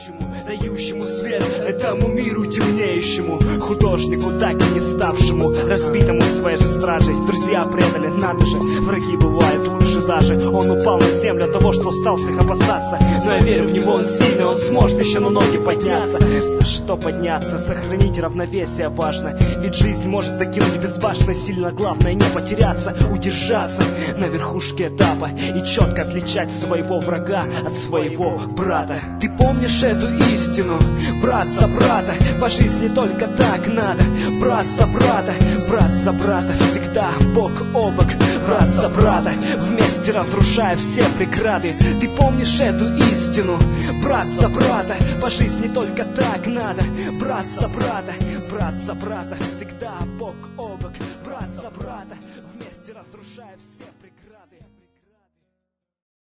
дающему свет этому миру темнеющему, художнику, так и не ставшему, разбитому своей же стражей. Друзья предали, надо же, враги бывают лучше даже. Он упал на землю от того, что устал всех опасаться, но я верю в него, он сильный, он сможет еще на ноги подняться. Что подняться? Сохранить равновесие важно, ведь жизнь может закинуть безбашенно сильно. Главное не потеряться, удержаться на верхушке этапа и четко отличать своего врага от своего брата. Ты помнишь эту истину? Брат за брата, по жизни только так надо. Брат за брата, всегда бок о бок. Брат за брата, вместе разрушая все преграды. Ты помнишь эту истину? Брат за брата, по жизни только так надо. Брат за брата, всегда бок о бок. Брат за брата, вместе разрушая все